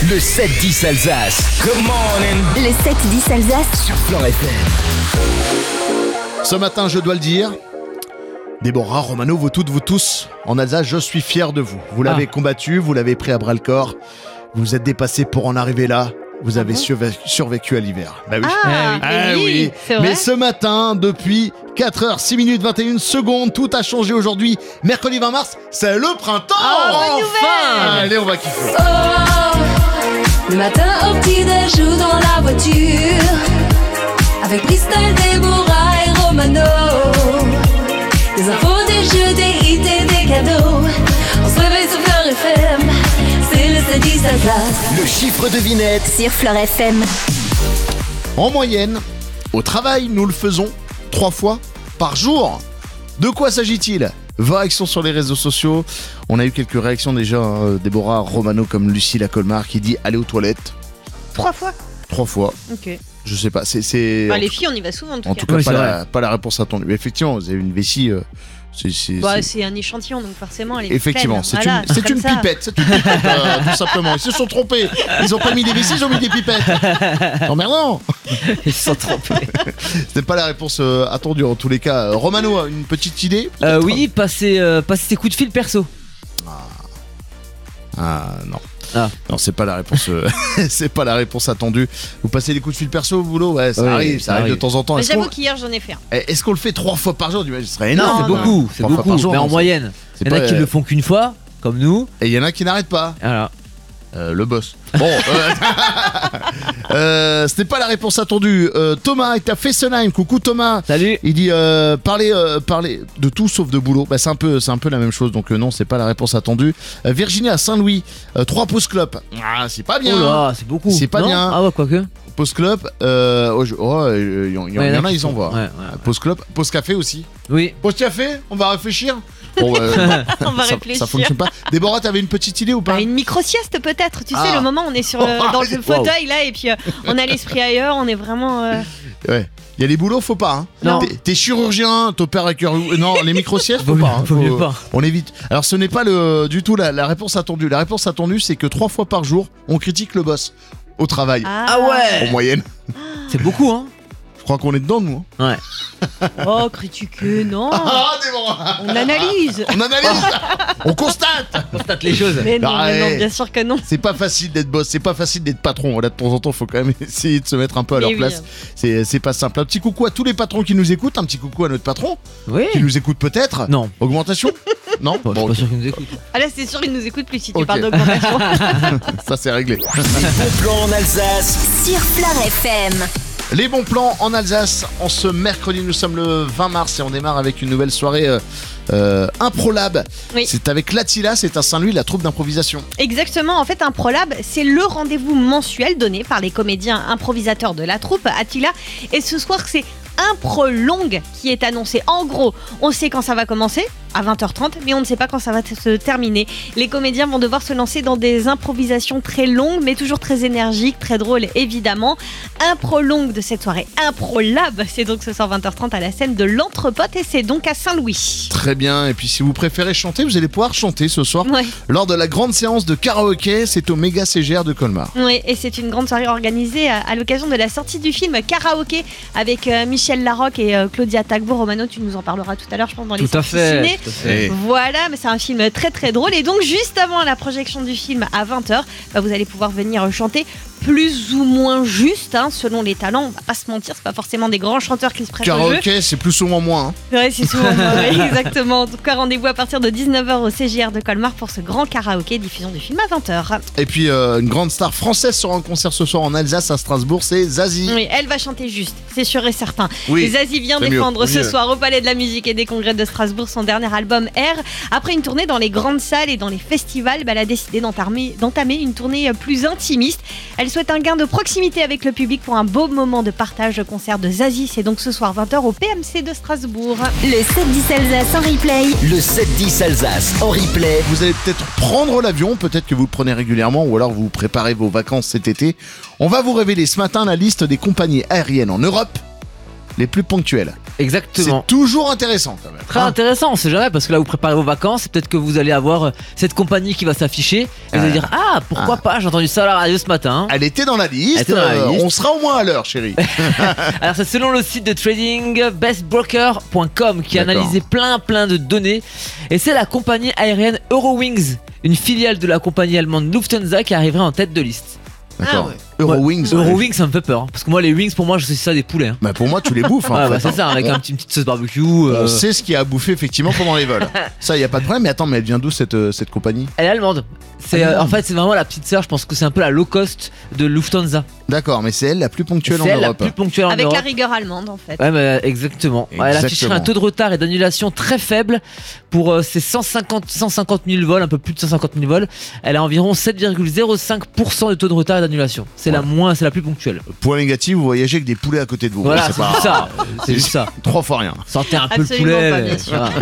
Le 7-10 Alsace. Good morning. Le 7-10 Alsace Sur Fleure FM. Ce matin, je dois le dire, Déborah, Romano, vous toutes, vous tous, en Alsace, je suis fier de vous. Vous l'avez combattu, vous l'avez pris à bras le corps, vous vous êtes dépassé pour en arriver là. Vous avez survécu à l'hiver. Bah oui. Oui, c'est vrai. Mais ce matin, depuis 4h, 6 minutes, 21 secondes, tout a changé aujourd'hui. Mercredi 20 mars, c'est le printemps. bonne nouvelle. Allez, on va kiffer. Oh, le matin au petit-déj ou dans la voiture, avec Christelle, Déborah et Romano. Des infos, des jeux, des hits et des cadeaux. On se réveille sur Fleure FM, c'est le 7-10 Alsace. Le chiffre devinette. sur Fleure FM. En moyenne, au travail, nous le faisons 3 fois par jour. De quoi s'agit-il ? Vos réactions sur les réseaux sociaux. On a eu quelques réactions déjà, Déborah, Romano, comme Lucille à Colmar qui dit aller aux toilettes 3 fois. 3 fois. Ok. Je sais pas, c'est Bah, les filles, on y va souvent en tout en cas. tout cas Oui, c'est pas la réponse attendue. Mais effectivement, vous avez une vessie. C'est un échantillon, donc forcément, elle est Effectivement, pleine. c'est Voilà, une comme ça. pipette, tout simplement. Ils se sont trompés. Ils ont pas mis des vessies, ils ont mis des pipettes. Emmerdant. Ils se sont trompés. C'était pas la réponse attendue en tous les cas. Romano a une petite idée ? Oui, passer tes coups de fil perso. Ah non. Ah. Non, c'est pas la réponse. C'est pas la réponse attendue. Vous passez des coups de fil perso au boulot ? Ouais, ça Oui, arrive, ça de arrive. temps en temps. Mais Est-ce j'avoue qu'on, qu'hier, j'en ai fait un. est-ce qu'on le fait 3 fois par jour ? Ce serait Non, énorme. c'est beaucoup, c'est 3 fois beaucoup. par jour, mais en non, moyenne, c'est il y en a pas- qui le font qu'une fois, comme nous. Et il y en a qui n'arrêtent pas. Voilà. Le boss. Bon, c'était pas la réponse attendue. Thomas est à Fessenheim. Coucou Thomas. Salut. Il dit parler de tout sauf de boulot. Bah, c'est un peu la même chose. Donc non, c'est pas la réponse attendue. Virginie à Saint-Louis. 3 pauses clopes. Ah, c'est pas bien. Oh là, c'est beaucoup. C'est pas Non bien. Ah ouais, quoique. Pause clope. Il y en a, ils en voient. Ouais. Pause clope. Pause café aussi. Oui. Pause café. On va réfléchir. Bon, On va ça réfléchir. fonctionne pas. Déborah, t'avais une petite idée ou pas ? Bah, une micro-sieste peut-être, tu sais, Ah. le moment où on est dans le fauteuil là et puis on a l'esprit ailleurs, on est vraiment... Ouais. Il y a des boulots, faut pas. Hein. Non. T'es chirurgien, t'opères avec non, les micro-siestes, faut Vaut pas. Hein. mieux pas. On évite. Alors ce n'est pas du tout la réponse attendue. La réponse attendue, c'est que 3 fois par jour, on critique le boss au travail. Ah ouais. En moyenne. C'est beaucoup, hein. Je crois qu'on est dedans, nous. Hein. Ouais. Oh, critiquer, non. Ah, Déborah. On analyse. On analyse. On constate. Constate les choses. Mais non, Bah, ouais. bien sûr que non. C'est pas facile d'être boss, c'est pas facile d'être patron. Voilà, de temps en temps, faut quand même essayer de se mettre un peu à leur Mais oui. place. C'est pas simple. Un petit coucou à tous les patrons qui nous écoutent. Un petit coucou à notre patron Oui. qui nous écoute peut-être. Non. Augmentation. Non. Bon, je suis Bon, pas sûr qu'ils nous écoutent. Ah là, c'est sûr, ils nous écoutent plus si tu Ok. parles d'augmentation. ça c'est réglé. Les bons plans en Alsace. Sur Fleure FM. Les bons plans en Alsace, en ce mercredi, nous sommes le 20 mars et on démarre avec une nouvelle soirée Improlab. Oui. C'est avec l'Attila, c'est à Saint-Louis, la troupe d'improvisation. Exactement, en fait un ProLab, c'est le rendez-vous mensuel donné par les comédiens improvisateurs de la troupe Attila. Et ce soir, c'est Improlongue qui est annoncé. En gros, on sait quand ça va commencer, à 20h30, mais on ne sait pas quand ça va se terminer. Les comédiens vont devoir se lancer dans des improvisations très longues, mais toujours très énergiques, très drôles évidemment. Improlongue de cette soirée, Improlab, c'est donc ce soir 20h30 à la scène de l'Entrepote et c'est donc à Saint-Louis. Très bien, et puis si vous préférez chanter, vous allez pouvoir chanter ce soir Ouais. lors de la grande séance de karaoké, c'est au Méga CGR de Colmar. Oui, et c'est une grande soirée organisée à l'occasion de la sortie du film Karaoké avec Michel Larocque et Claudia Tagbo. Romano, tu nous en parleras tout à l'heure, je pense, dans les Tout à sorties fait. ciné. Tout à fait. Et Voilà, mais c'est un film très très drôle. Et donc, juste avant la projection du film à 20h, vous allez pouvoir venir chanter plus ou moins juste, hein, selon les talents. On va pas se mentir, c'est pas forcément des grands chanteurs qui se prêtent au jeu. karaoké, c'est plus souvent moins. Hein. Ouais, c'est souvent ouais, exactement. En tout cas, rendez-vous à partir de 19h au CGR de Colmar pour ce grand karaoké, diffusion du film à 20h. Et puis une grande star française sera en concert ce soir en Alsace à Strasbourg, c'est Zazie. Oui, elle va chanter juste, c'est sûr et certain. Oui, Et Zazie vient c'est mieux, défendre c'est ce mieux. soir au Palais de la Musique et des Congrès de Strasbourg son dernier album R. Après une tournée dans les grandes salles et dans les festivals, elle a décidé d'entamer une tournée plus intimiste. Elle souhaite un gain de proximité avec le public pour un beau moment de partage. Le concert de Zazie, c'est donc ce soir 20h au PMC de Strasbourg. Le 7-10 Alsace en replay. Le 7-10 Alsace en replay. Vous allez peut-être prendre l'avion, peut-être que vous le prenez régulièrement ou alors vous préparez vos vacances cet été. On va vous révéler ce matin la liste des compagnies aériennes en Europe les plus ponctuelles. Exactement. C'est toujours intéressant quand même. Très hein. intéressant, on sait jamais, parce que là vous préparez vos vacances, peut-être que vous allez avoir cette compagnie qui va s'afficher, et vous allez dire ah pourquoi pas, j'ai entendu ça à la radio ce matin. Elle était dans la liste, Elle était dans la liste. on sera au moins à l'heure chérie. Alors c'est selon le site de trading bestbroker.com qui a D'accord. analysé plein de données, et c'est la compagnie aérienne Eurowings, une filiale de la compagnie allemande Lufthansa, qui arriverait en tête de liste. D'accord. ouais. Eurowings. Eurowings ça me fait peur, hein, parce que moi les wings pour moi je sais ça des poulets. Hein. Bah pour moi tu les bouffes. Ah en bah fait, c'est ça, avec une petite sauce barbecue. On sait ce qu'il y a à bouffer effectivement pendant les vols. Ça y a pas de problème. Mais attends, mais elle vient d'où cette compagnie? Elle est allemande. C'est en fait c'est vraiment la petite sœur, je pense que c'est un peu la low cost de Lufthansa. D'accord, mais c'est elle la plus ponctuelle en C'est elle la Europe. plus ponctuelle en Avec Europe. la rigueur allemande en fait. Ouais, bah, exactement. Ouais, elle afficherait un taux de retard et d'annulation très faible pour ses 150 000 vols, un peu plus de 150 000 vols. Elle a environ 7,05% de taux de retard et d'annulation. C'est la plus ponctuelle. Point négatif, vous voyagez avec des poulets à côté de vous. Voilà, C'est c'est pas- juste ça. C'est juste ça. 3 fois rien. Sortez un peu Absolument le poulet. pas, bien sûr.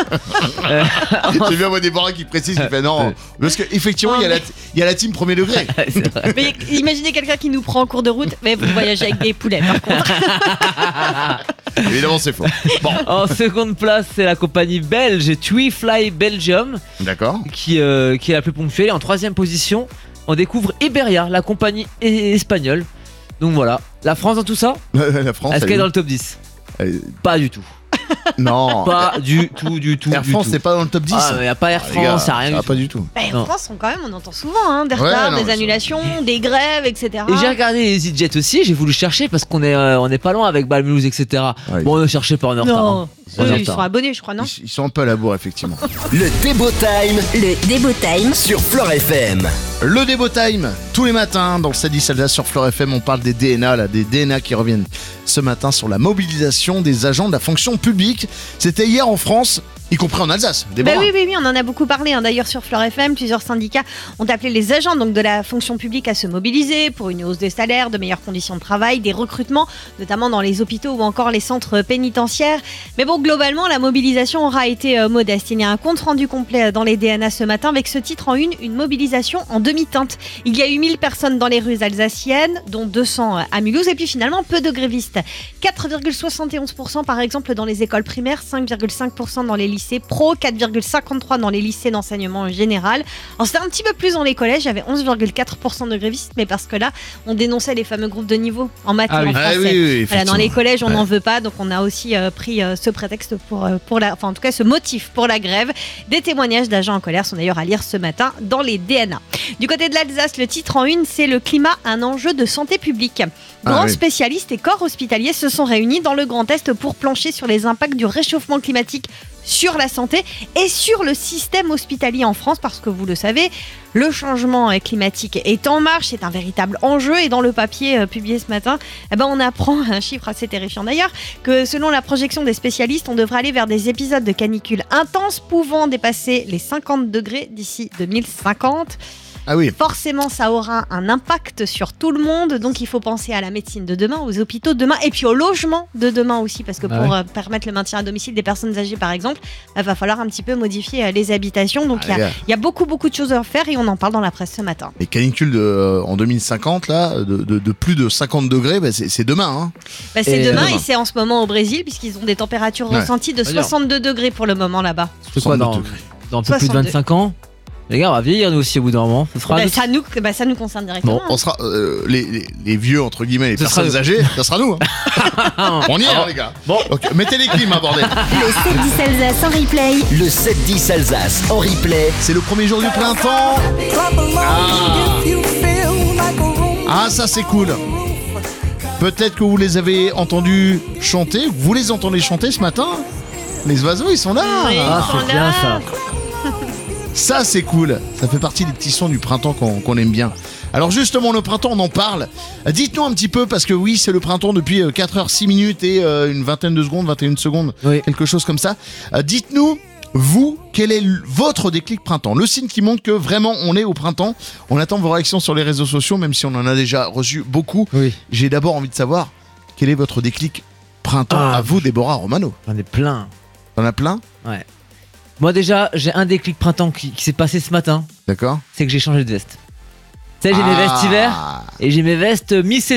J'ai bien moi Déborah qui précise, qui fait non. Parce qu'effectivement, il y a la team premier degré. C'est vrai. Mais imaginez quelqu'un qui nous prend en cours de route, mais vous voyagez avec des poulets par contre. Évidemment, c'est faux. Bon, En seconde place, c'est la compagnie belge TuiFly Belgium d'accord. qui est la plus ponctuelle. Et en troisième position, on découvre Iberia, la compagnie espagnole. Donc voilà, la France dans tout ça, La France. est-ce elle qu'elle est est- dans le top 10? elle- Pas du tout. Non. Pas du tout. Air France, c'est pas dans le top 10. Ah, mais y a pas Air Ah, les gars, France, y a rien ça du va tout. pas du tout. Bah, Non. en France, on entend souvent hein, des retards, non, des mais ça- annulations, des grèves, etc. Et j'ai regardé les EasyJet aussi, j'ai voulu chercher parce qu'on est pas loin avec Balmulhouse, etc. Ouais. Bon, ne cherchez pas, on est en retard. Non, hein. On est en ils retard. sont abonnés, je crois, non? Ils sont un peu à la bourre, effectivement. Le Débo Time Le Débo Time sur Fleur FM. Le Débo Time, tous les matins, dans le Sadi Salda sur Fleur FM, on parle des DNA, là, des DNA qui reviennent ce matin sur la mobilisation des agents de la fonction publique. C'était hier en France, y compris en Alsace. Bah Déborah. oui, on en a beaucoup parlé. Hein. D'ailleurs, sur Fleur FM, plusieurs syndicats ont appelé les agents donc, de la fonction publique à se mobiliser pour une hausse des salaires, de meilleures conditions de travail, des recrutements, notamment dans les hôpitaux ou encore les centres pénitentiaires. Mais bon, globalement, la mobilisation aura été modeste. Il y a un compte rendu complet dans les DNA ce matin avec ce titre en une mobilisation en demi-teinte. Il y a eu 1000 personnes dans les rues alsaciennes, dont 200 à Mulhouse, et puis finalement peu de grévistes. 4,71% par exemple dans les écoles primaires, 5,5% dans les lycées pro, 4,53% dans les lycées d'enseignement général. Alors c'était un petit peu plus dans les collèges, il y avait 11,4% de grévistes, mais parce que là, on dénonçait les fameux groupes de niveau en maths Ah et oui. en français. Ah oui, Voilà, effectivement. dans les collèges, on Ouais. n'en veut pas, donc on a aussi pris ce prétexte enfin en tout cas ce motif pour la grève. Des témoignages d'agents en colère sont d'ailleurs à lire ce matin dans les DNA. Du côté de l'Alsace, le titre en une, c'est le climat, un enjeu de santé publique. Grands oui. spécialistes et corps hospitaliers se sont réunis dans le Grand Est pour plancher sur les impacts du réchauffement climatique sur la santé et sur le système hospitalier en France, parce que vous le savez, le changement climatique est en marche, c'est un véritable enjeu, et dans le papier publié ce matin, on apprend un chiffre assez terrifiant d'ailleurs, que selon la projection des spécialistes, on devrait aller vers des épisodes de canicule intenses pouvant dépasser les 50 degrés d'ici 2050. Ah oui. Forcément, ça aura un impact sur tout le monde, donc il faut penser à la médecine de demain, aux hôpitaux de demain, et puis au logement de demain aussi, parce que Ah pour ouais. permettre le maintien à domicile des personnes âgées, par exemple, il va falloir un petit peu modifier les habitations. Donc Ah, les gars. il y a beaucoup de choses à faire, et on en parle dans la presse ce matin. Les canicules en 2050, là, de plus de 50 degrés, bah, c'est demain. Hein. Bah, c'est Et demain, demain. et c'est en ce moment au Brésil, puisqu'ils ont des températures Ouais. ressenties de Pas dur. 62 degrés pour le moment là-bas. C'est quoi 62 dans un peu plus de 62. 25 ans? Les gars, on va vieillir nous aussi au bout d'un moment. Ce sera Bah, notre- ça nous concerne directement. Bon, on sera les vieux entre guillemets, les Ce personnes sera- âgées, ça sera nous. Hein. On y est, hein, les gars. Bon. Donc, mettez les clims, hein, bordel. Le 7-10 Alsace en replay. Le 7-10 Alsace en replay. C'est le premier jour du printemps. Ah, ça c'est cool. Peut-être que vous les avez entendus chanter. Vous les entendez chanter ce matin? Les oiseaux, ils sont là. Oui. Ah, Ils sont c'est bien là. ça. Ça, c'est cool. Ça fait partie des petits sons du printemps qu'on aime bien. Alors justement, le printemps, on en parle. Dites-nous un petit peu, parce que oui, c'est le printemps depuis 4h06 minutes et une vingtaine de secondes, 21 secondes, Oui. quelque chose comme ça. Dites-nous, vous, quel est votre déclic printemps? Le signe qui montre que vraiment on est au printemps. On attend vos réactions sur les réseaux sociaux, même si on en a déjà reçu beaucoup. Oui. J'ai d'abord envie de savoir, quel est votre déclic printemps Ah. à vous, Déborah Romano? J'en ai plein. T'en as plein? Ouais. Moi déjà, j'ai un déclic printemps qui s'est passé ce matin. D'accord. C'est que j'ai changé de veste. Tu sais, j'ai mes vestes hiver et j'ai mes vestes mi-saison.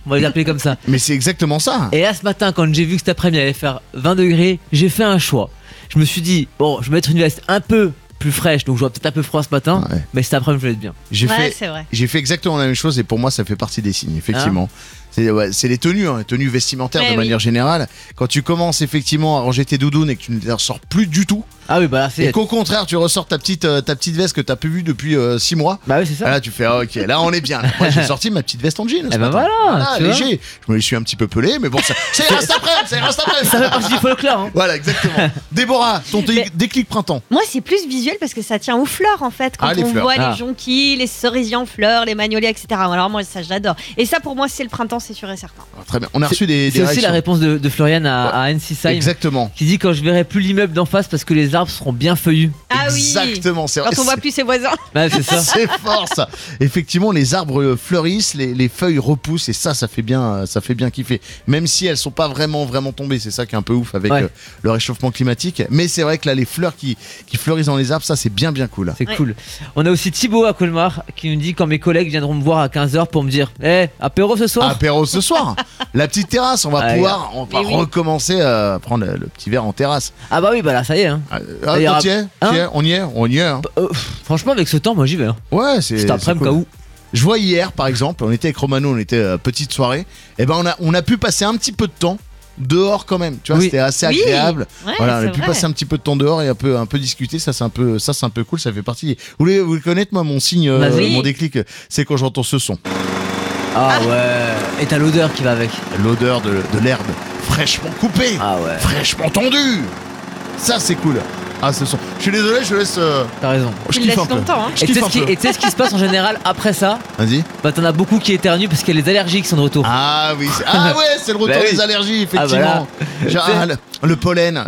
on va les appeler comme ça. Mais c'est exactement ça. Et là ce matin quand j'ai vu que cet après-midi allait faire 20 degrés, j'ai fait un choix. Je me suis dit, bon, je vais mettre une veste un peu plus fraîche, donc j'aurai peut-être un peu froid ce matin, mais cet après-midi je vais être bien. J'ai fait exactement la même chose et pour moi ça fait partie des signes, effectivement. C'est les tenues, les tenues vestimentaires de manière générale. Quand tu commences effectivement à ranger tes doudounes et que tu ne les ressors plus du tout, et qu'au contraire tu ressors ta petite veste que t'as plus vue depuis 6 mois, bah oui c'est ça. Là tu fais ok, là on est bien. Moi j'ai sorti ma petite veste en jean. Léger. Je me les suis un petit peu pelé, mais bon ça reste après. Ça fait partie du folklore. Hein. Voilà exactement. Déborah, ton déclic printemps. Moi c'est plus visuel parce que ça tient aux fleurs en fait. Quand on voit les jonquilles, les cerisiers en fleurs, les magnolias, etc. Alors moi ça j'adore. Et ça pour moi c'est le printemps, c'est sûr et certain. Très bien. On a reçu des C'est aussi la réponse de Florian à NC Sime. Exactement. Qui dit quand je verrai plus l'immeuble d'en face parce que les arbres seront bien feuillus. Ah oui. Exactement. C'est vrai. Quand on voit plus ses voisins. Ouais, c'est ça. C'est fort ça. Effectivement, les arbres fleurissent, les feuilles repoussent et ça fait bien kiffer. Même si elles sont pas vraiment tombées, c'est ça qui est un peu ouf avec le réchauffement climatique. Mais c'est vrai que là, les fleurs qui fleurissent dans les arbres, ça c'est bien cool. C'est cool. On a aussi Thibaut à Colmar qui nous dit quand mes collègues viendront me voir à 15h pour me dire, apéro ce soir. Apéro ce soir. La petite terrasse, on va pouvoir recommencer à prendre le petit verre en terrasse. Ah bah oui, bah là ça y est. Hein. On y est. Hein. Franchement, avec ce temps, moi j'y vais. Hein. Ouais, c'est après-midi cool. cas où. Je vois hier, par exemple, on était avec Romano, on était petite soirée. Et ben on a pu passer un petit peu de temps dehors quand même. Tu vois, c'était assez agréable. Ouais, on a pu passer un petit peu de temps dehors et un peu discuter. Ça c'est un peu cool. Ça fait partie. Vous voulez connaître moi mon signe, mon déclic, c'est quand j'entends ce son. Ah ouais. Et t'as l'odeur qui va avec. L'odeur de l'herbe fraîchement coupée. Ah ouais. Fraîchement tondue. Ça c'est cool. Ah ce son. Je suis désolé, je laisse. T'as raison. Je kiffe un peu. Hein. Et tu sais ce qui se passe en général après ça? Vas-y. Bah t'en as beaucoup qui éternuent parce qu'il y a les allergies qui sont de retour. Ah oui. C'est le retour des allergies effectivement. Le pollen.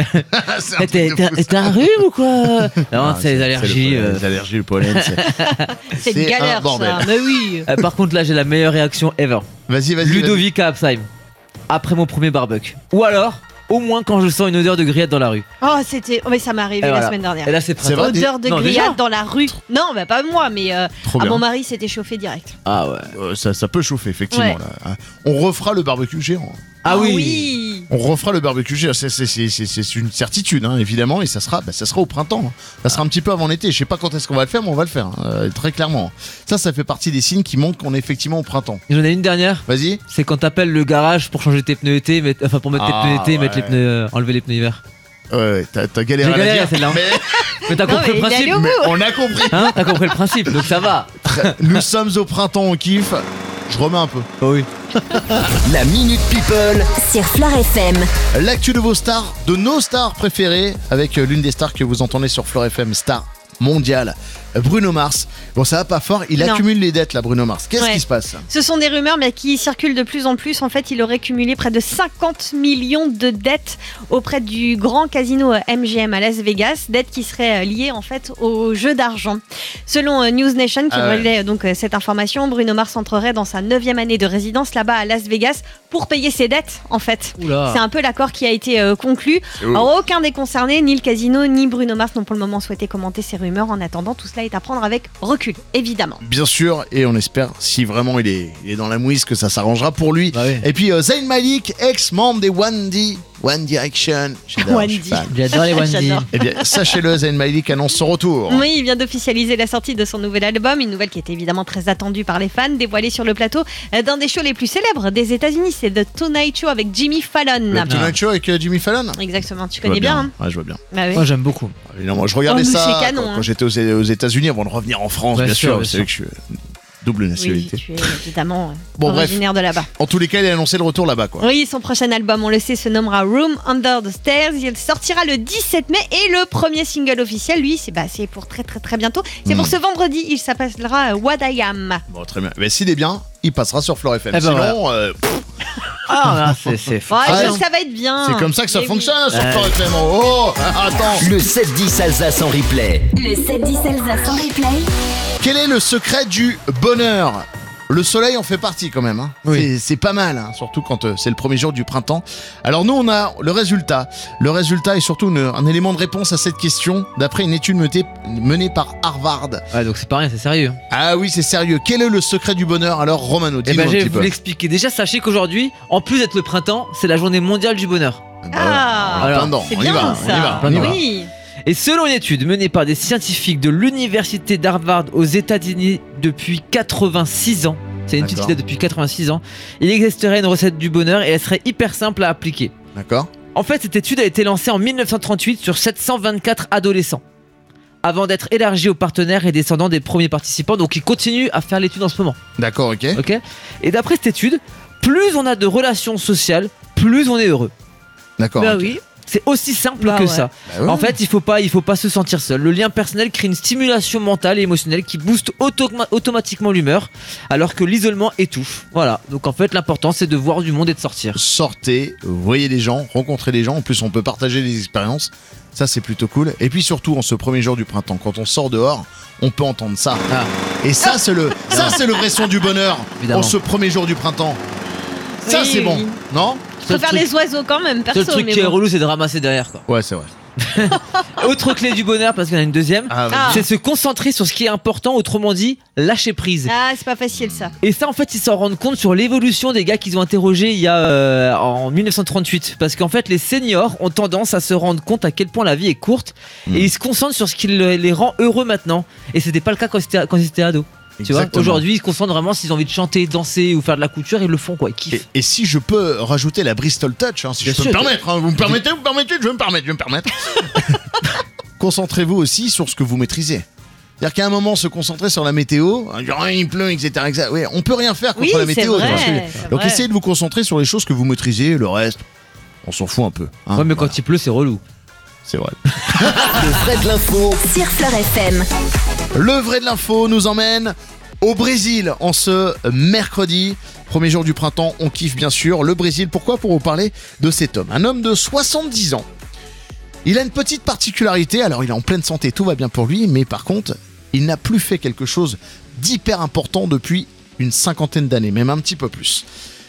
T'es un rhume ou quoi? Non, c'est les allergies. Les allergies, le pollen. C'est une galère ça. Mais oui. Par contre là j'ai la meilleure réaction ever. Vas-y. Ludovic à Absheim. Après mon premier barbecue. Ou alors au moins quand je sens une odeur de grillade dans la rue. Mais ça m'est arrivé la semaine dernière. Et là c'est printemps. Odeur de grillade dans la rue. Non, bah pas moi, mais mon mari s'était chauffé direct. Ah ouais. Ça peut chauffer effectivement. Là. On refera le barbecue géant. Ah oui. On refera le barbecue géant. C'est une certitude évidemment et ça sera au printemps. Ça sera un petit peu avant l'été. Je sais pas quand est-ce qu'on va le faire, mais on va le faire très clairement. Ça fait partie des signes qui montrent qu'on est effectivement au printemps. J'en ai une dernière. Vas-y. C'est quand t'appelles le garage pour changer tes pneus été, pour mettre tes pneus été, mettre les pneus, enlever les pneus hiver. Ouais, t'as galéré à la dire. Celle-là. Mais t'as compris le principe. Mais on a compris. T'as compris le principe, donc ça va. Nous sommes au printemps, on kiffe. Je remets un peu. Oh oui. La Minute People sur Fleur FM. L'actu de vos stars, de nos stars préférées, avec l'une des stars que vous entendez sur Fleur FM, star mondiale, Bruno Mars. Bon, ça va pas fort, il accumule les dettes là, Bruno Mars. Qu'est-ce qui se passe? Ce sont des rumeurs mais qui circulent de plus en plus. En fait, il aurait cumulé près de 50 millions de dettes auprès du grand casino MGM à Las Vegas, dettes qui seraient liées en fait au jeu d'argent. Selon News Nation qui relaie donc cette information, Bruno Mars entrerait dans sa 9e année de résidence là-bas à Las Vegas pour payer ses dettes en fait. Oula. C'est un peu l'accord qui a été conclu. Alors aucun des concernés, ni le casino ni Bruno Mars n'ont pour le moment souhaité commenter ces rumeurs. En attendant, tout cela est à prendre avec recul, évidemment. Bien sûr, et on espère, si vraiment il est dans la mouise, que ça s'arrangera pour lui. Bah oui. Et puis Zayn Malik, ex-membre des One Direction. J'adore les One D. Eh bien, sachez-le, Zayn Malik annonce son retour. Oui, il vient d'officialiser la sortie de son nouvel album, une nouvelle qui était évidemment très attendue par les fans, dévoilée sur le plateau d'un des shows les plus célèbres des États-Unis, c'est The Tonight Show avec Jimmy Fallon. Le Tonight Show avec Jimmy Fallon. Exactement, tu connais bien. Hein. Ouais, je vois bien. Bah oui. Moi j'aime beaucoup. Évidemment, je regardais ça canon, quand j'étais aux États-Unis avant de revenir en France, bien sûr. Vous savez que je suis double nationalité. Oui, tu es évidemment originaire de là-bas. En tous les cas, il a annoncé le retour là-bas, quoi. Oui, son prochain album, on le sait, se nommera Room Under the Stairs. Il sortira le 17 mai et le premier single officiel, lui, c'est pour très très très bientôt. C'est pour ce vendredi, il s'appellera What I Am. Bon, très bien. Mais s'il est bien, il passera sur Fleur FM. Sinon, c'est ça va être bien. C'est comme ça que ça fonctionne sur Fleur FM. Oh, attends. Le 7-10 Alsace en replay. Le 7-10 Alsace en replay. Quel est le secret du bonheur? Le soleil en fait partie quand même. Hein. Oui. C'est pas mal, hein, surtout quand c'est le premier jour du printemps. Alors nous, on a le résultat. Le résultat est surtout un élément de réponse à cette question d'après une étude menée par Harvard. Ouais, donc c'est pas rien, c'est sérieux. Ah oui, c'est sérieux. Quel est le secret du bonheur alors, Romano? Dis-nous un je vais petit vous peu. l'expliquer. Déjà, sachez qu'aujourd'hui, en plus d'être le printemps, c'est la journée mondiale du bonheur. Plein dedans. c'est On y bien va, ça. on y va. Oui. Et selon une étude menée par des scientifiques de l'université d'Harvard aux États-Unis depuis 86 ans, c'est une étude qui date depuis 86 ans, il existerait une recette du bonheur et elle serait hyper simple à appliquer. D'accord. En fait, cette étude a été lancée en 1938 sur 724 adolescents, avant d'être élargie aux partenaires et descendants des premiers participants, donc ils continuent à faire l'étude en ce moment. D'accord, ok. Et d'après cette étude, plus on a de relations sociales, plus on est heureux. D'accord. Bah ok. oui. C'est aussi simple que ça. Bah ouais. En fait, il faut pas se sentir seul. Le lien personnel crée une stimulation mentale et émotionnelle qui booste automatiquement l'humeur, alors que l'isolement étouffe. Voilà. Donc en fait, l'important c'est de voir du monde et de sortir. Sortez, voyez des gens, rencontrez des gens. En plus, on peut partager des expériences. Ça, c'est plutôt cool. Et puis surtout, en ce premier jour du printemps, quand on sort dehors, on peut entendre ça. Ah. Et ça, c'est le vrai son du bonheur. Évidemment. En ce premier jour du printemps. Ça, Oui, c'est bon, oui. non? Je préfère les oiseaux quand même, Le perso. seul truc mais qui est bon. relou, c'est de ramasser derrière, quoi. Ouais, c'est vrai. Autre clé du bonheur, parce qu'il y en a une deuxième, c'est se concentrer sur ce qui est important, autrement dit, lâcher prise. Ah, c'est pas facile ça. Et ça, en fait, ils s'en rendent compte sur l'évolution des gars qu'ils ont interrogés il y a en 1938. Parce qu'en fait, les seniors ont tendance à se rendre compte à quel point la vie est courte et ils se concentrent sur ce qui les rend heureux maintenant. Et c'était pas le cas quand ils étaient ados. Tu vois, Exactement. aujourd'hui, ils se concentrent vraiment s'ils ont envie de chanter, danser ou faire de la couture, ils le font, quoi. Ils kiffent. Et si je peux rajouter la Bristol Touch, hein, si Bien je peux sûr. me permettre, hein, vous me permettez, je vais me permettre. Concentrez-vous aussi sur ce que vous maîtrisez. C'est-à-dire qu'à un moment, se concentrer sur la météo, genre il pleut, etc. Ouais, on peut rien faire contre Oui, la c'est météo. vrai, tu vois ce que je veux dire. c'est Donc vrai. essayez de vous concentrer sur les choses que vous maîtrisez, le reste, on s'en fout un peu. Hein. Ouais, mais Voilà, quand il pleut, c'est relou. c'est vrai. Le vrai de l'info. Sur Fleur FM. Le vrai de l'info nous emmène au Brésil en ce mercredi. Premier jour du printemps, on kiffe bien sûr le Brésil. Pourquoi? Pour vous parler de cet homme. Un homme de 70 ans. Il a une petite particularité, alors il est en pleine santé, tout va bien pour lui, mais par contre, il n'a plus fait quelque chose d'hyper important depuis une cinquantaine d'années, même un petit peu plus.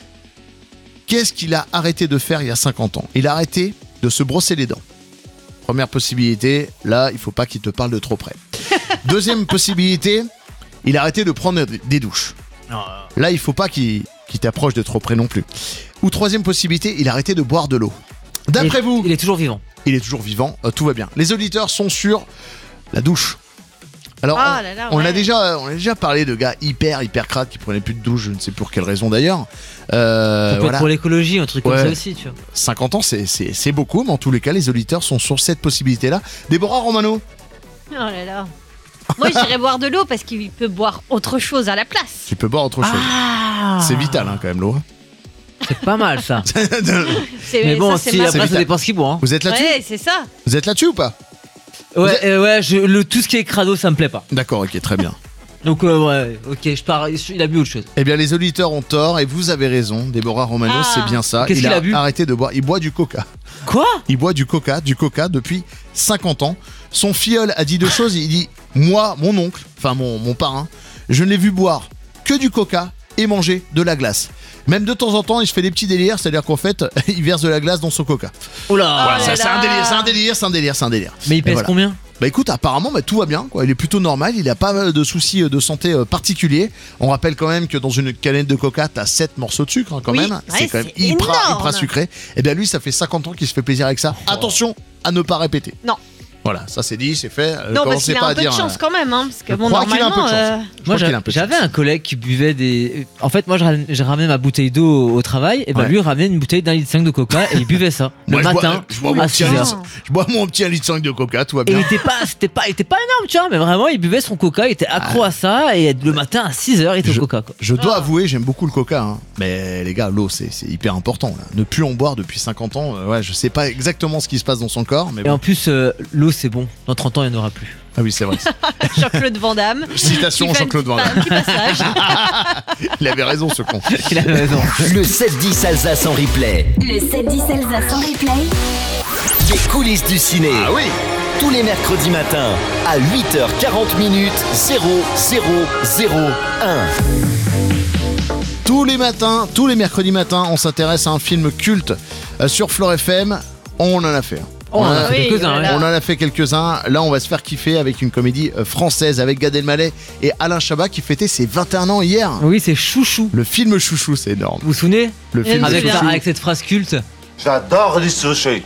Qu'est-ce qu'il a arrêté de faire il y a 50 ans? Il a arrêté de se brosser les dents. Première possibilité, là, il faut pas qu'il te parle de trop près. Deuxième possibilité, il a arrêté de prendre des douches. Là, il faut pas qu'il t'approche de trop près non plus. Ou troisième possibilité, il a arrêté de boire de l'eau. D'après vous, Il est toujours vivant. il est toujours vivant, tout va bien. Les auditeurs sont sur la douche. Alors, Ah là là, on ouais. a déjà parlé de gars hyper crades qui prenaient plus de douche, je ne sais pour quelle raison d'ailleurs. Ça peut être Voilà. pour l'écologie, un truc comme Ouais. ça aussi, tu vois. 50 ans, c'est beaucoup, mais en tous les cas, les auditeurs sont sur cette possibilité-là. Déborah Romano, Oh là là. Moi, j'irais boire de l'eau parce qu'il peut boire autre chose à la place. tu peux boire autre chose. Ah, C'est vital hein, quand même l'eau. C'est pas mal ça. C'est- Mais bon, ça, c'est si ma- après ça vital. dépend ce qu'il boit. Hein. Vous êtes là-dessus Ouais, c'est ça. Vous êtes là-dessus ou pas? Ouais, tout ce qui est crado, ça me plaît pas. D'accord, ok, très bien. Donc ouais, ok, je pars. Il a bu autre chose. Eh bien, les auditeurs ont tort et vous avez raison. Déborah Romano, Ah. c'est bien ça. Qu'est-ce Il qu'il a bu arrêté de boire. Il boit du coca. Quoi? Il boit du coca depuis 50 ans. Son filleul a dit deux choses. Il dit, moi, mon oncle, enfin mon parrain, je ne l'ai vu boire que du coca et manger de la glace. Même de temps en temps, il se fait des petits délires, c'est-à-dire qu'en fait, il verse de la glace dans son coca. Oh là. Oh là C'est un délire. Mais il Et pèse voilà. combien? Bah écoute, apparemment tout va bien, quoi. Il est plutôt normal, il a pas de soucis de santé particuliers. On rappelle quand même que dans une canette de coca, t'as 7 morceaux de sucre hein, quand Oui, même. ouais, C'est quand même c'est hyper énorme. sucré. Et bien lui, ça fait 50 ans qu'il se fait plaisir avec ça. Attention à ne pas répéter. Non. Voilà, ça c'est dit, c'est fait. Non, parce Commencez qu'il a pas un à peu de dire. chance quand même, hein, parce que je bon, crois qu'il a un peu de normalement, chance. Je Moi crois qu'il a un peu de j'avais chance. un collègue qui buvait des. En fait, moi je ramenais ma bouteille d'eau au travail, et ben Ouais. lui il ramenait une bouteille d'1,5 litre de coca et il buvait ça Moi, le je bois- matin je bois à mon petit 6 heures. litre. Je bois mon petit 1,5 litre de coca, tout va Et bien. il était pas énorme, tu vois, mais vraiment il buvait son coca, il était accro à ça et le matin à 6 heures il était au coca quoi. Je dois avouer, j'aime beaucoup le coca, hein. Mais les gars, l'eau c'est hyper important. Là. Ne plus en boire depuis 50 ans, ouais, je sais pas exactement ce qui se passe dans son corps, mais Et bon. en plus l'eau c'est bon, dans 30 ans il n'y en aura plus. Ah oui, c'est vrai. Jean-Claude Van Damme. Citation Qui fait Jean-Claude Van un Damme. petit passage. Il avait raison ce con. Il a raison. Le 7-10 Alsace en replay. Le 7-10 Alsace en replay. Les coulisses du ciné. Ah oui. Tous les mercredis matins à 8h40 0001. Tous les matins, tous les mercredis matins, on s'intéresse à un film culte sur Flore FM. On en a fait. On en a fait quelques-uns. On en a fait quelques-uns. Là, on va se faire kiffer avec une comédie française avec Gad Elmaleh et Alain Chabat qui fêtait ses 21 ans hier. Oui, c'est Chouchou. Le film Chouchou, c'est énorme. Vous vous souvenez? Le film avec, Chouchou. avec cette phrase culte. J'adore les sushis.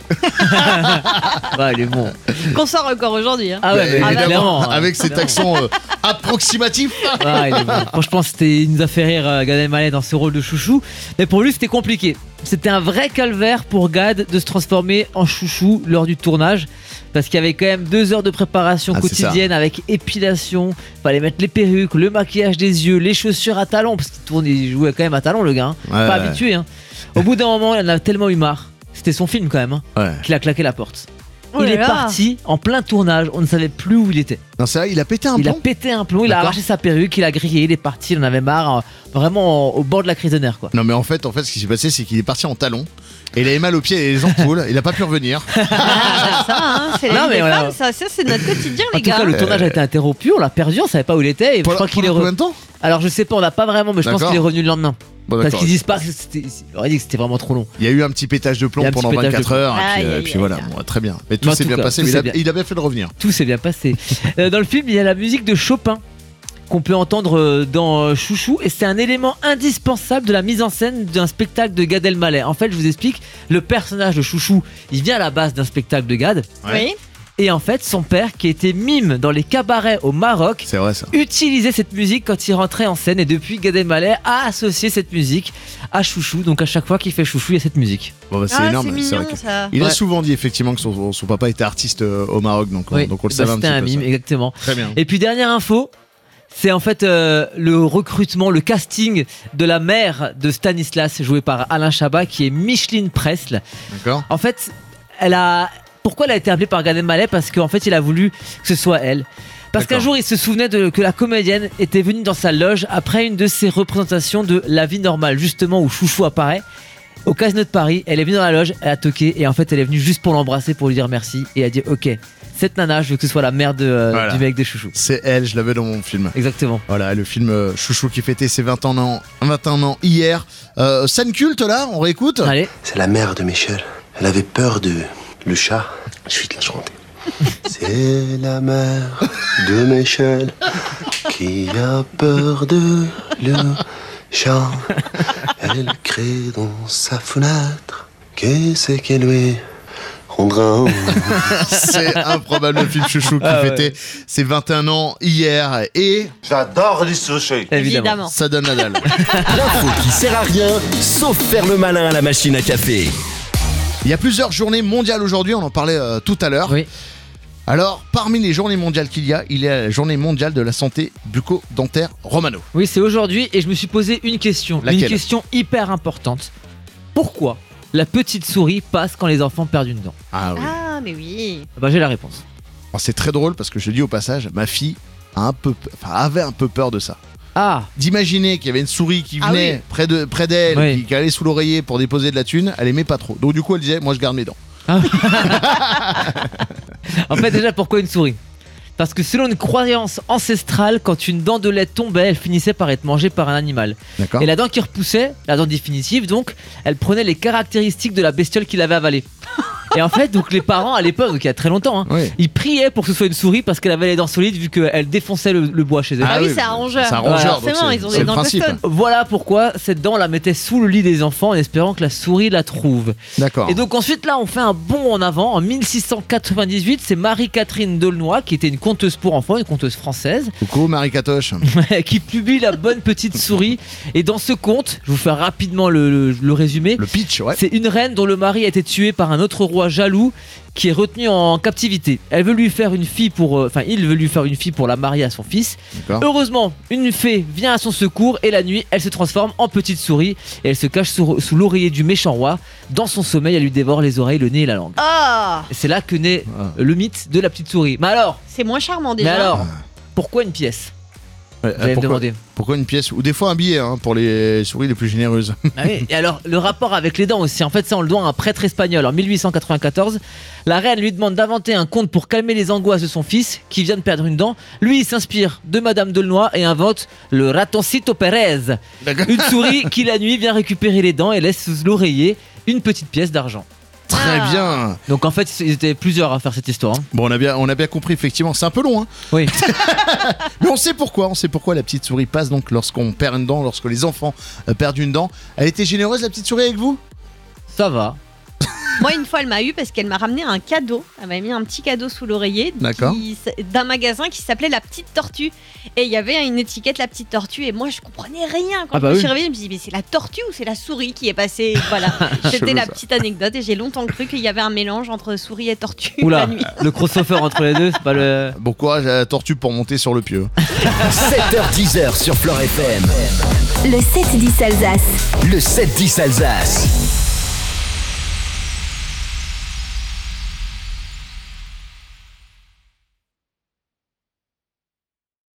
Ouais, il est bon. Qu'on sort encore aujourd'hui. Hein. Ah ouais, mais Évidemment, clairement. avec cet accent approximatif. Ah, il est bon. Franchement, il nous a fait rire Gad Elmaleh dans ce rôle de Chouchou. Mais pour lui, c'était compliqué. C'était un vrai calvaire pour Gad de se transformer en Chouchou lors du tournage. Parce qu'il y avait quand même 2 heures de préparation quotidienne avec épilation. Fallait mettre les perruques, le maquillage des yeux, les chaussures à talons. Parce qu'il jouait quand même à talons, le gars. Hein. Ouais, Pas ouais. habitué. Hein. Au bout d'un moment, il en a tellement eu marre. C'était son film quand même. Hein, Ouais. qu'il a claqué la porte. Oh Il là est là. parti en plein tournage. On ne savait plus où il était. Non, c'est vrai, il a pété un Il a plomb. pété un plomb, il a D'accord. arraché sa perruque, il a grillé, il est parti, il en avait marre, vraiment au bord de la crise de nerfs quoi. Non, mais en fait, ce qui s'est passé, c'est qu'il est parti en talons. Et il avait mal aux pieds et les ampoules. Il a pas pu revenir. Ah, ça, hein, c'est la Non, vie mais des voilà. femmes, ça c'est notre quotidien, En les tout gars. cas, le tournage a été interrompu, on l'a perdu, on savait pas où il était et je crois qu'il est combien de temps? Alors je sais pas, on n'a pas vraiment, mais je pense D'accord. qu'il est revenu le lendemain. Bon, Parce d'accord. qu'ils disent pas que c'était. Il aurait dit que c'était vraiment trop long. Il y a eu un petit pétage de Il y plomb a un petit pendant pétage de 24 heures. Aïe, Et aïe, puis aïe, voilà, aïe. bon, très bien. Mais tout En s'est tout bien cas, passé. tout Mais s'est bien. il a bien fait de revenir. Tout s'est bien passé. Dans le film, il y a la musique de Chopin qu'on peut entendre dans Chouchou et c'est un élément indispensable de la mise en scène d'un spectacle de Gad Elmaleh. En fait, je vous explique, le personnage de Chouchou, il vient à la base d'un spectacle de Gad. Oui. Et en fait, son père, qui était mime dans les cabarets au Maroc, C'est vrai ça. utilisait cette musique quand il rentrait en scène. Et depuis, Gad Elmaleh a associé cette musique à Chouchou. Donc à chaque fois qu'il fait Chouchou, il y a cette musique. Bon, bah, c'est Ah, énorme. c'est c'est vrai mignon que- ça. Il a Ouais. souvent dit effectivement que son papa était artiste au Maroc. Donc on le Bah, savait un c'était petit un peu. mime, ça. exactement. Très bien. Et puis dernière info, c'est en fait le recrutement, le casting de la mère de Stanislas, jouée par Alain Chabat, qui est Micheline Presle. D'accord. En fait, pourquoi elle a été appelée par Gad Elmaleh? Parce qu'en fait, il a voulu que ce soit elle. Parce qu'un D'accord. jour, il se souvenait que la comédienne était venue dans sa loge après une de ses représentations de La vie normale, justement où Chouchou apparaît. Au Casino de Paris, elle est venue dans la loge, elle a toqué et en fait, elle est venue juste pour l'embrasser, pour lui dire merci. Et elle a dit ok, cette nana, je veux que ce soit la mère Voilà. du mec de Chouchou. C'est elle, je l'avais dans mon film. Exactement. Voilà, le film Chouchou qui fêtait ses 21 ans hier. Scène culte là, on réécoute. Allez. C'est la mère de Michel. Elle avait peur de le chat. Je vais te la chanter. C'est la mère de Michel qui a peur de le chat. Elle crie dans sa fenêtre. Qu'est-ce qu'elle lui rendra? C'est improbable le film Chouchou qui fêtait ses 21 ans hier. Et J'adore les sushis. Évidemment. ça donne la dalle. L'info qui sert à rien, sauf faire le malin à la machine à café. Il y a plusieurs journées mondiales aujourd'hui, on en parlait tout à l'heure. Oui. Alors, parmi les journées mondiales qu'il y a la journée mondiale de la santé bucco-dentaire Romano. Oui, c'est aujourd'hui et je me suis posé une question. Laquelle? Une question hyper importante. Pourquoi la petite souris passe quand les enfants perdent une dent? Ah oui. Ah, mais oui. Bah, j'ai la réponse. Alors, c'est très drôle parce que je le dis au passage, ma fille avait un peu peur de ça. Ah, D'imaginer qu'il y avait une souris qui Ah venait près d'elle, Oui. qui allait sous l'oreiller pour déposer de la thune, elle aimait pas trop. Donc du coup, elle disait, moi je garde mes dents. en fait, déjà, pourquoi une souris? Parce que selon une croyance ancestrale, quand une dent de lait tombait, elle finissait par être mangée par un animal. D'accord. Et la dent qui repoussait, la dent définitive donc, elle prenait les caractéristiques de la bestiole qui l'avait avalée. Et en fait, donc les parents à l'époque, donc il y a très longtemps, hein, Oui. ils priaient pour que ce soit une souris parce qu'elle avait les dents solides vu qu'elle défonçait le bois chez eux. Ah oui, c'est un rongeur. C'est un rongeur, donc Forcément, c'est- ils ont c'est des le dents principe. costaudes. Voilà pourquoi cette dent on la mettait sous le lit des enfants en espérant que la souris la trouve. D'accord. Et donc ensuite là on fait un bond en avant. En 1698 c'est Marie-Catherine d'Aulnoy qui était une conteuse pour enfants, une conteuse française Coucou Marie Catoche. qui publie La bonne petite souris. Et dans ce conte, je vous fais rapidement le résumé. Le pitch, ouais. C'est une reine dont le mari a été tué par un autre roi jaloux qui est retenu en captivité. Elle veut lui faire une fille il veut lui faire une fille pour la marier à son fils. D'accord. Heureusement, une fée vient à son secours et la nuit, elle se transforme en petite souris et elle se cache sous l'oreiller du méchant roi. Dans son sommeil, elle lui dévore les oreilles, le nez et la langue. Ah, Et c'est là que naît Ah. le mythe de la petite souris. Mais alors, c'est moins charmant déjà. pourquoi une pièce? J'allais me demander. Pourquoi une pièce ou des fois un billet pour les souris les plus généreuses. Ah oui. Et alors, le rapport avec les dents aussi, en fait, ça on le doit à un prêtre espagnol. En 1894, la reine lui demande d'inventer un conte pour calmer les angoisses de son fils qui vient de perdre une dent. Lui, il s'inspire de Madame Delnoy et invente le ratoncito Pérez, une souris qui la nuit vient récupérer les dents et laisse sous l'oreiller une petite pièce d'argent. Très bien. Donc en fait, ils étaient plusieurs à faire cette histoire. Bon, on a bien compris, effectivement. C'est un peu long, Oui. Mais on sait pourquoi. On sait pourquoi la petite souris passe donc lorsqu'on perd une dent, lorsque les enfants perdent une dent. Elle était généreuse, la petite souris, avec vous ? Ça va. Moi, une fois, elle m'a eu parce qu'elle m'a ramené un cadeau. Elle m'a mis un petit cadeau sous l'oreiller d'un magasin qui s'appelait La Petite Tortue. Et il y avait une étiquette La Petite Tortue. Et moi, je comprenais rien. Quand je me suis réveillée, je me suis dit, mais c'est la tortue ou c'est la souris qui est passée ? Voilà. C'était la petite anecdote. Et j'ai longtemps cru qu'il y avait un mélange entre souris et tortue. Oula, la nuit. le crossover entre les deux, c'est pas le. Bon courage à la tortue pour monter sur le pieu. 7h-10h sur Fleure FM. Le 7-10 Alsace. Le 7-10 Alsace.